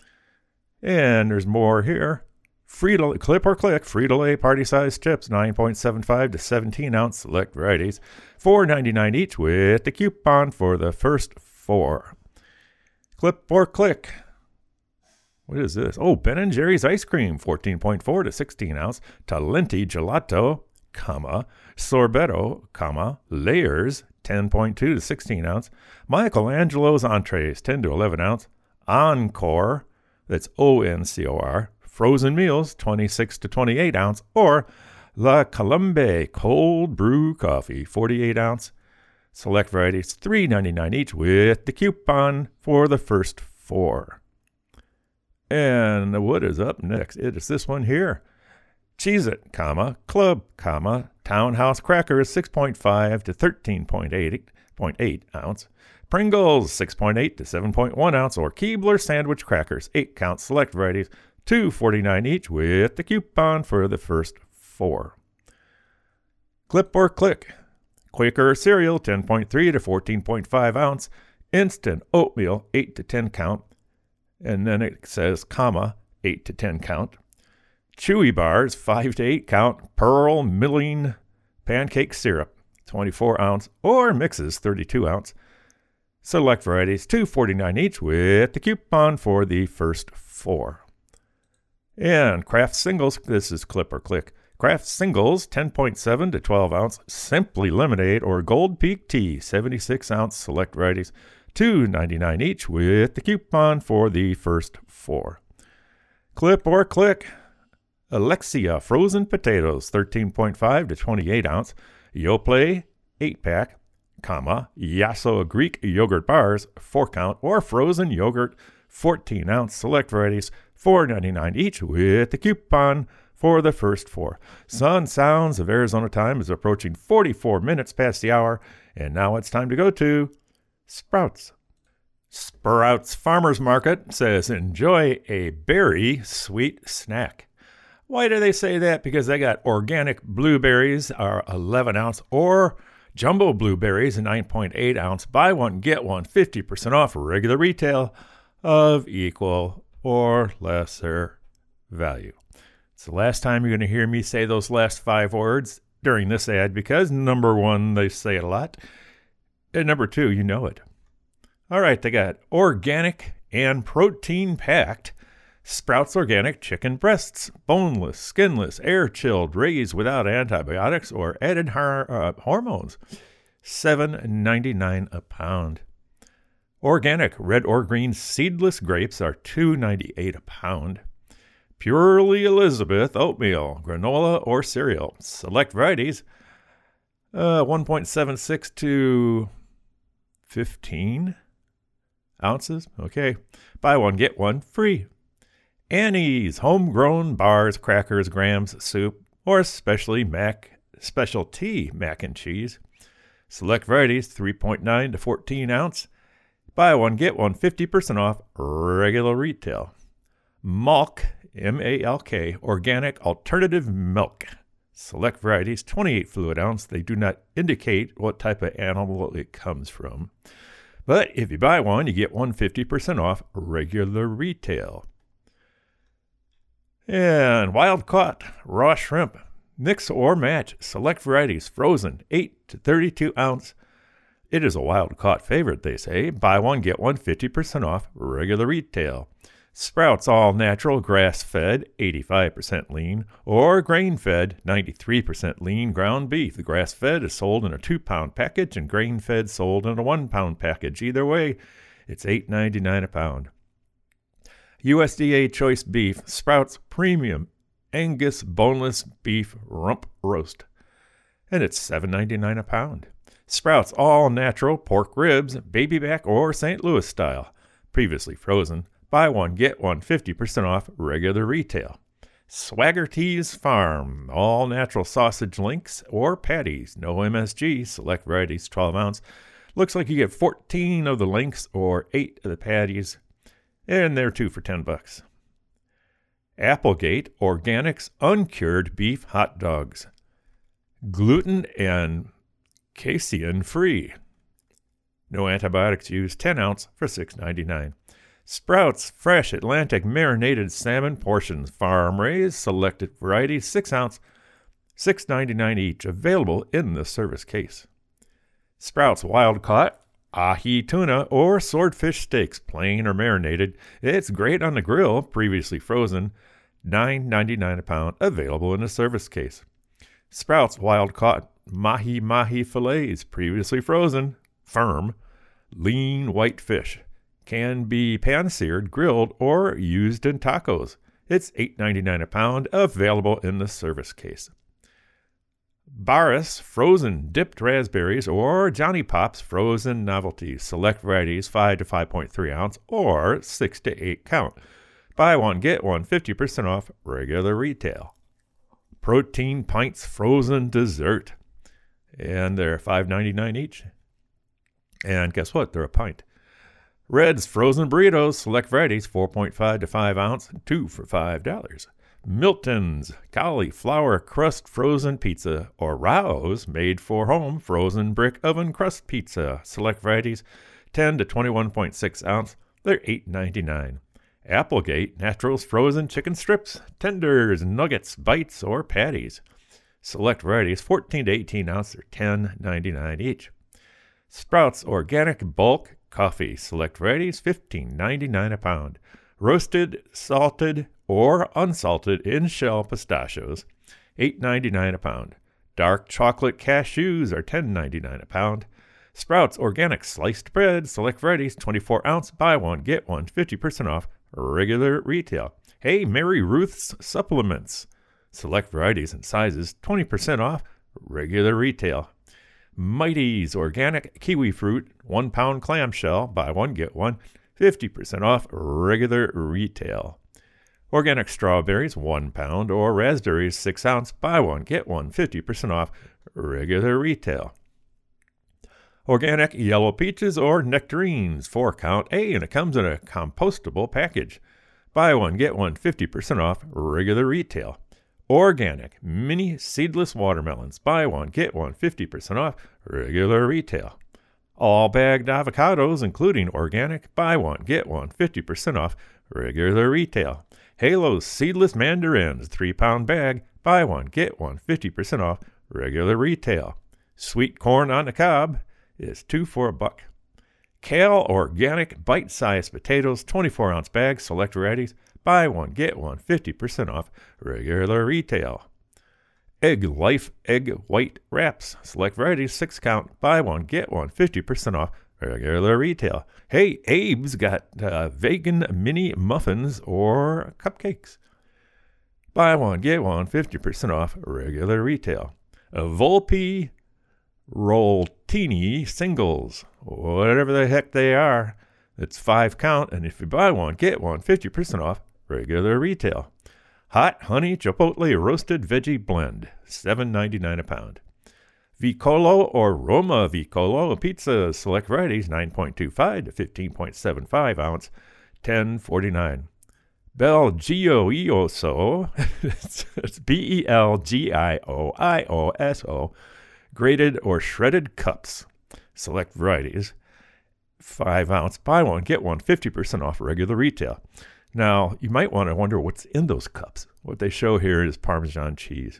And there's more here. Clip or click. Frito-Lay party-sized chips, 9.75 to 17 ounce select varieties, $4.99 each with the coupon for the first 4. Clip or click. What is this? Oh, Ben & Jerry's ice cream, 14.4 to 16 ounce, Talenti gelato, sorbetto, layers, 10.2 to 16 ounce, Michelangelo's entrees, 10 to 11 ounce, Encore, that's ONCOR, frozen meals, 26 to 28 ounce, or La Colombe cold brew coffee, 48 ounce. Select varieties, $3.99 each with the coupon for the first 4. And what is up next? It is this one here. Cheez-It, Club, Townhouse crackers, 6.5 to 13.8 ounce. Pringles, 6.8 to 7.1 ounce, or Keebler sandwich crackers, 8 count select varieties, $2.49 each with the coupon for the first 4. Clip or click. Quaker cereal, 10.3 to 14.5 ounce, instant oatmeal, 8 to 10 count, and then it says, 8 to 10 count. Chewy bars, 5 to 8 count, Pearl Milling pancake syrup, 24 ounce, or mixes, 32 ounce. Select varieties, $2.49 each with the coupon for the first 4. And Kraft Singles, this is clip or click. Kraft Singles, 10.7 to 12 ounce, Simply Lemonade or Gold Peak Tea, 76 ounce select varieties, $2.99 each with the coupon for the first 4. Clip or click. Alexia frozen potatoes, 13.5 to 28 ounce, Yoplait 8-pack, Yasso Greek yogurt bars, 4 count, or frozen yogurt, 14 ounce select varieties, $4.99 each with the coupon for the first 4. Sun Sounds of Arizona time is approaching 44 minutes past the hour, and now it's time to go to Sprouts. Sprouts Farmers Market says, enjoy a berry sweet snack. Why do they say that? Because they got organic blueberries, are 11 ounce, or jumbo blueberries, 9.8 ounce. Buy one, get one, 50% off regular retail of equal or lesser value. It's the last time you're going to hear me say those last 5 words during this ad because, number 1, they say it a lot, and number 2, you know it. All right, they got organic and protein-packed Sprouts Organic chicken breasts, boneless, skinless, air-chilled, raised without antibiotics or added hormones, $7.99 a pound. Organic red or green seedless grapes are $2.98 a pound. Purely Elizabeth oatmeal, granola, or cereal. Select varieties, 1.76 to 15 ounces. Okay. Buy one, get one free. Annie's homegrown bars, crackers, grams, soup, or specialty mac and cheese. Select varieties, 3.9 to 14 ounce. Buy one, get one, 50% off regular retail. Malk, M-A-L-K, organic alternative milk. Select varieties, 28 fluid ounce. They do not indicate what type of animal it comes from. But if you buy one, you get one 50% off regular retail. And wild caught raw shrimp. Mix or match. Select varieties, frozen, 8 to 32 ounce. It is a wild caught favorite, they say. Buy one, get one 50% off regular retail. Sprouts all natural, grass-fed, 85% lean, or grain-fed, 93% lean ground beef. The grass-fed is sold in a 2-pound package and grain-fed sold in a 1-pound package. Either way, it's $8.99 a pound. USDA choice beef, Sprouts premium Angus boneless beef rump roast, and it's $7.99 a pound. Sprouts all natural pork ribs, baby back or St. Louis style, previously frozen. Buy one, get one, 50% off regular retail. Swaggerty's Farm, all natural sausage links or patties, no MSG, select varieties, 12 ounce. Looks like you get 14 of the links or 8 of the patties, and they're 2 for $10. Applegate Organics uncured beef hot dogs, gluten and casein free. No antibiotics used, 10 ounce for $6.99. Sprouts fresh Atlantic marinated salmon portions, farm raised, selected varieties, 6 ounce, $6.99 each, available in the service case. Sprouts wild caught ahi tuna or swordfish steaks, plain or marinated. It's great on the grill, previously frozen, $9.99 a pound, available in the service case. Sprouts wild caught mahi fillets, previously frozen, firm, lean white fish. Can be pan-seared, grilled, or used in tacos. It's $8.99 a pound, available in the service case. Barris frozen dipped raspberries or Johnny Pops frozen novelties. Select varieties, 5 to 5.3 ounce or 6 to 8 count. Buy one, get one, 50% off regular retail. Protein Pints frozen dessert, and they're $5.99 each. And guess what? They're a pint. Red's frozen burritos, select varieties, 4.5 to 5 ounce, 2 for $5. Milton's cauliflower crust frozen pizza, or Rao's made for home frozen brick oven crust pizza, select varieties, 10 to 21.6 ounce, they're $8.99. Applegate Naturals frozen chicken strips, tenders, nuggets, bites, or patties, select varieties, 14 to 18 ounce, they're $10.99 each. Sprouts Organic Bulk Coffee, select varieties, $15.99 a pound. Roasted, salted, or unsalted in-shell pistachios, $8.99 a pound. Dark chocolate cashews are $10.99 a pound. Sprouts Organic Sliced Bread, select varieties, 24 ounce, buy one, get one, 50% off, regular retail. Hey, Mary Ruth's Supplements, select varieties and sizes, 20% off, regular retail. Mighty's Organic Kiwi Fruit, 1 pound clamshell, buy one, get one, 50% off, regular retail. Organic Strawberries, 1 pound, or raspberries, 6 ounce, buy one, get one, 50% off, regular retail. Organic Yellow Peaches or Nectarines, 4 count, and it comes in a compostable package. Buy one, get one, 50% off, regular retail. Organic Mini Seedless Watermelons, buy one, get one, 50% off, regular retail. All bagged avocados, including organic, buy one, get one, 50% off, regular retail. Halo's Seedless Mandarins, 3-pound bag, buy one, get one, 50% off, regular retail. Sweet corn on the cob is 2 for $1. Kale Organic Bite-sized Potatoes, 24-ounce bag, select varieties, buy one, get one, 50% off, regular retail. Egg Life Egg White Wraps, select varieties, 6 count, buy one, get one, 50% off, regular retail. Hey, Abe's got vegan mini muffins or cupcakes. Buy one, get one, 50% off, regular retail. Volpe Rolltini singles, whatever the heck they are. It's 5 count, and if you buy one, get one, 50% off, regular retail. Hot honey chipotle roasted veggie blend, $7.99 a pound. Vicolo or Roma Vicolo pizza, select varieties, 9.25 to 15.75 ounce, $10.49. Belgioioso, it's Belgioioso, grated or shredded cups, select varieties, 5 ounce, buy one, get one, 50% off regular retail. Now, you might want to wonder what's in those cups. What they show here is Parmesan cheese.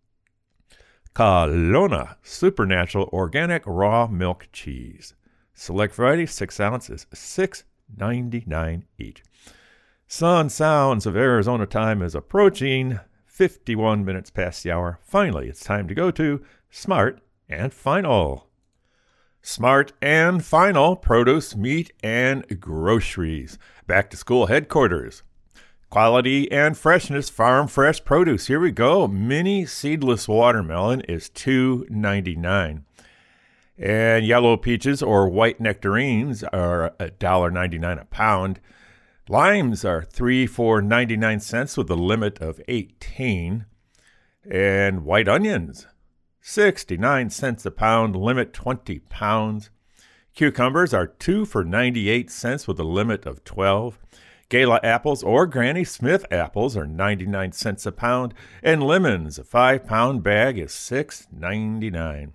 Kalona Supernatural Organic Raw Milk Cheese. Select variety, 6 ounces, $6.99 each. Sun Sounds of Arizona time is approaching, 51 minutes past the hour. Finally, it's time to go to Smart and Final. Smart and Final produce, meat, and groceries. Back to school headquarters. Quality and freshness, farm fresh produce. Here we go. Mini seedless watermelon is $2.99. And yellow peaches or white nectarines are $1.99 a pound. Limes are 3 for 99 cents with a limit of 18. And white onions, 69 cents a pound, limit 20 pounds. Cucumbers are 2 for 98 cents with a limit of 12. Gala apples or Granny Smith apples are 99 cents a pound, and lemons, a 5-pound bag, is $6.99.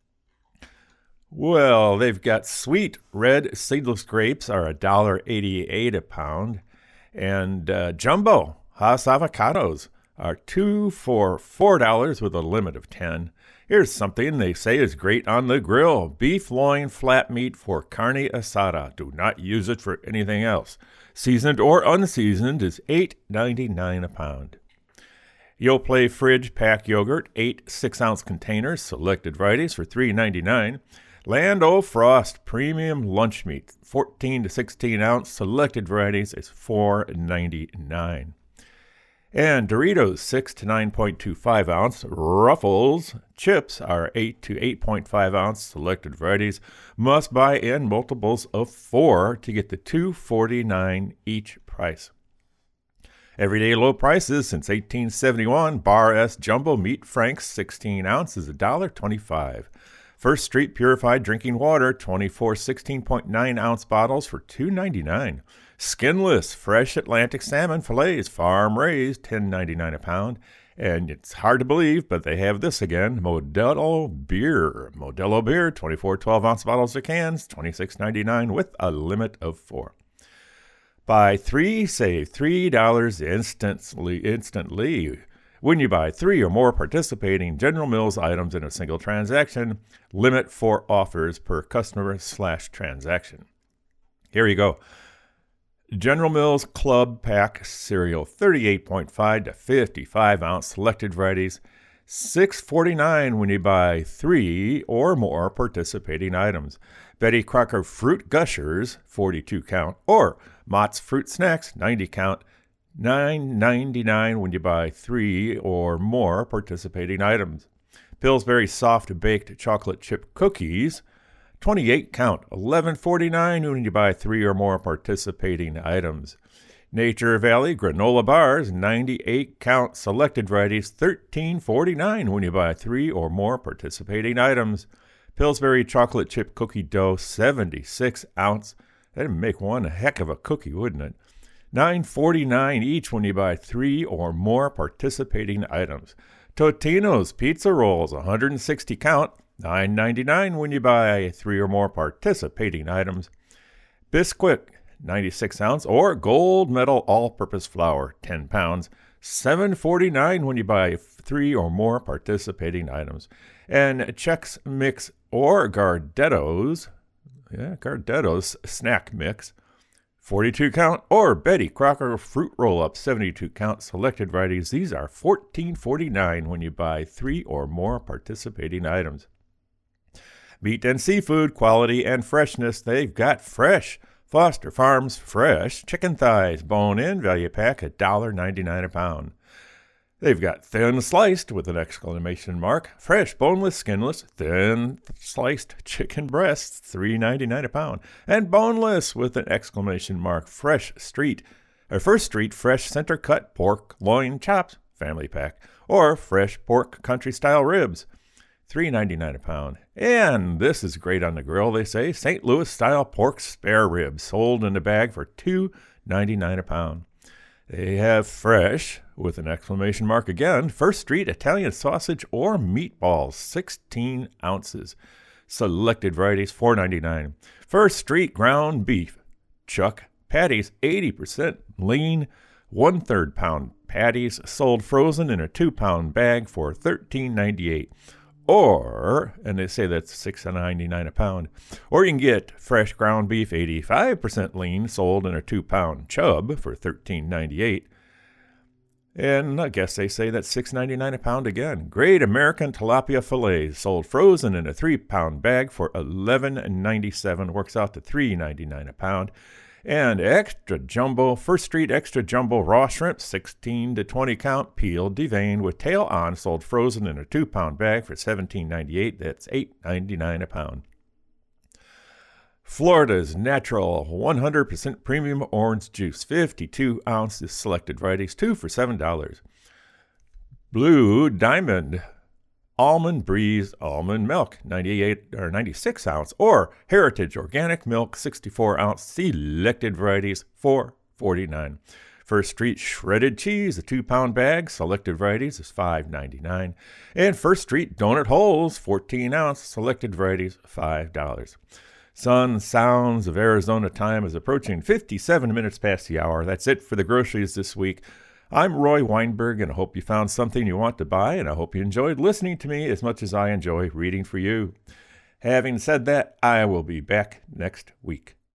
Well, they've got sweet red seedless grapes are $1.88 a pound, and jumbo Hass avocados are 2 for $4 with a limit of 10. Here's something they say is great on the grill. Beef loin flat meat for carne asada. Do not use it for anything else. Seasoned or unseasoned is $8.99 a pound. Yoplait Fridge Pack Yogurt, 8 6-ounce containers, selected varieties for $3.99. Land O'Frost Premium Lunch Meat, 14 to 16 ounce, selected varieties is $4.99. And Doritos 6 to 9.25 ounce. Ruffles chips are 8 to 8.5 ounce. Selected varieties must buy in multiples of 4 to get the $2.49 each price. Everyday low prices since 1871. Bar S Jumbo Meat Franks 16 ounces $1.25. First Street Purified Drinking Water 24 16.9 ounce bottles for $2.99. Skinless Fresh Atlantic Salmon Fillets, farm raised, $10.99 a pound. And it's hard to believe, but they have this again, Modelo Beer. Modelo Beer, 24 12-ounce bottles of cans, $26.99 with a limit of 4. Buy 3, save $3 instantly. When you buy 3 or more participating General Mills items in a single transaction, limit 4 offers per customer/transaction. Here you go. General Mills Club Pack Cereal, 38.5 to 55 ounce, selected varieties, $6.49 when you buy 3 or more participating items. Betty Crocker Fruit Gushers, 42 count, or Mott's Fruit Snacks, 90 count, $9.99 when you buy 3 or more participating items. Pillsbury Soft Baked Chocolate Chip Cookies, 28 count, $11.49 when you buy 3 or more participating items. Nature Valley Granola Bars, 98 count, selected varieties, $13.49 when you buy 3 or more participating items. Pillsbury Chocolate Chip Cookie Dough, 76 ounce. That'd make one a heck of a cookie, wouldn't it? $9.49 each when you buy 3 or more participating items. Totino's Pizza Rolls, 160 count, $9.99 when you buy 3 or more participating items. Bisquick, 96 ounce, or Gold Medal All-Purpose Flour, 10 pounds, $7.49 when you buy 3 or more participating items. And Chex Mix or Gardetto's Snack Mix, 42 count, or Betty Crocker Fruit Roll-Up, 72 count, selected varieties. These are $14.49 when you buy 3 or more participating items. Meat and seafood quality and freshness. They've got fresh Foster Farms fresh chicken thighs, bone-in, value pack $1.99 a pound. They've got thin sliced with an exclamation mark, fresh, boneless, skinless, thin sliced chicken breasts, $3.99 a pound, and boneless with an exclamation mark, First Street fresh center cut pork loin chops, family pack, or fresh pork country style ribs, $3.99 a pound. And this is great on the grill, they say, St. Louis style pork spare ribs, sold in a bag for $2.99 a pound. They have fresh, with an exclamation mark again, First Street Italian sausage or meatballs, 16 ounces. Selected varieties, $4.99. First Street ground beef, chuck patties, 80% lean, 1/3 pound patties, sold frozen in a 2-pound bag for $13.98. Or, and they say that's $6.99 a pound, or you can get fresh ground beef 85% lean sold in a 2-pound chub for $13.98. And I guess they say that's $6.99 a pound again. Great American tilapia fillets sold frozen in a 3-pound bag for $11.97, works out to $3.99 a pound. And extra jumbo, First Street extra jumbo raw shrimp, 16 to 20 count, peeled, deveined with tail on, sold frozen in a 2-pound bag for $17.98. That's $8.99 a pound. Florida's natural 100% premium orange juice, 52 ounces, selected varieties, 2 for $7. Blue Diamond Almond Breeze almond milk, 98 or 96 ounce, or Heritage Organic Milk, 64 ounce, selected varieties, $4.49. First Street shredded cheese, a 2-pound bag, selected varieties is $5.99. And First Street donut holes, 14 ounce, selected varieties, $5. Sun, sounds of Arizona time is approaching 57 minutes past the hour. That's it for the groceries this week. I'm Roy Weinberg, and I hope you found something you want to buy, and I hope you enjoyed listening to me as much as I enjoy reading for you. Having said that, I will be back next week.